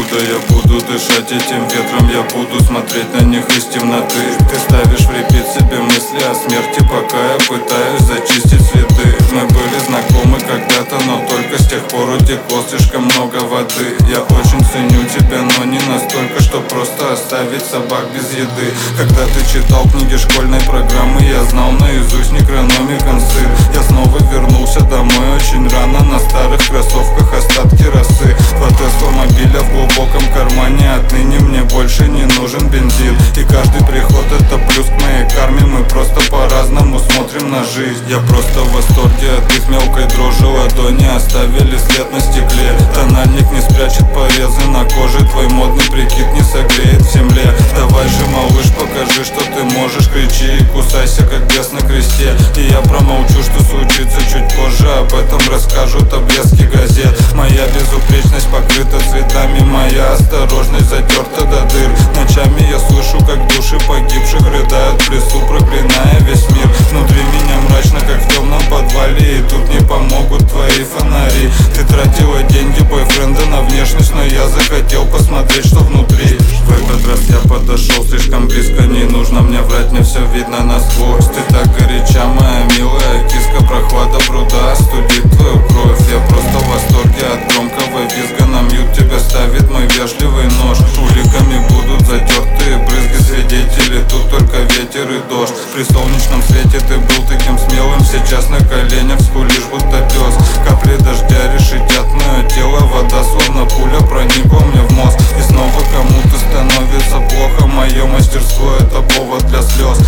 Откуда я буду дышать этим ветром? Я буду смотреть на них из темноты. Ты ставишь в репит себе мысли о смерти, пока я пытаюсь зачистить следы. Мы были знакомы когда-то, но только с тех пор утекло слишком много воды. Я очень ценю тебя, но не настолько, что просто оставить собак без еды. Когда ты читал книги школьной программы, я знал наизусть Некрономикон сыр. Я снова вернулся домой очень рано, на старых кроссовках остатки росы. Два Тесла мобиля в глубоком кармане, отныне мне больше не нужен бензин. И каждый приход это плюс к моей карме, мы просто по-разному смотрим на жизнь. Я просто в восторге от их мелкой дрожи, ладони оставили след на стекле. Тональник не спрячет порезы на коже, твой модный прикид не согреет в земле. Давай же, малыш, покажи, что ты можешь, кричи и кусайся, как бес на кресте. И я промолчу, что случится чуть позже, об этом расскажут обрезки газет. Моя безупречность покрыта цветами, моя осторожность затерта до дыр. Ночами я слышу, как души погибших рыдают в лесу, проклиная весь мир. Внутри меня мрачно, как в темном подвале, и тут не помогут твои фонари. Ты тратила деньги бойфренда на внешность, но я захотел посмотреть, что внутри. В этот раз я подошел слишком близко, не нужно мне врать, мне все видно насквозь. Ты так горяча, моя милая киска, прохлада пруда остудит твою кровь. Я просто в восторге от громкого визга, на мьют тебя ставит мой вежливый нож. Уликами будут затертые брызги, свидетели тут только ветер и дождь. При солнечном свете ты был таким смелым, сейчас на коленях скулишь, будто пес. Капли дождя решетят мое тело, вода словно пуля проникла мне в мозг. И снова кому-то становится плохо, мое мастерство это повод для слез.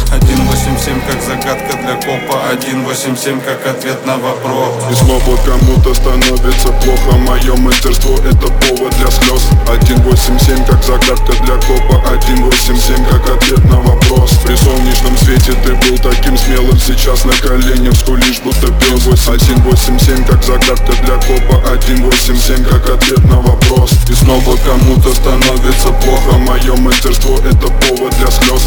187 как загадка для копа, 187 как ответ на вопрос. И снова кому-то становится плохо, мое мастерство это повод для слез. 187 как загадка для копа, 187 как ответ на вопрос. При солнечном свете ты был таким смелым, сейчас на коленях скулишь, будто пес. 187 как загадка для копа, 187 как ответ на вопрос. И снова кому-то становится плохо, мое мастерство это повод для слез.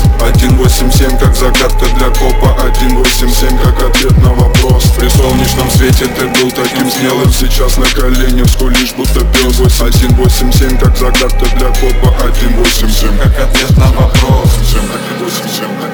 187 как загадка для копа, 187 как ответ на вопрос. При солнечном свете ты был таким смелым, сейчас на коленях скулишь, будто пес. 187 как загадка для копа, 187 как ответ на вопрос. 187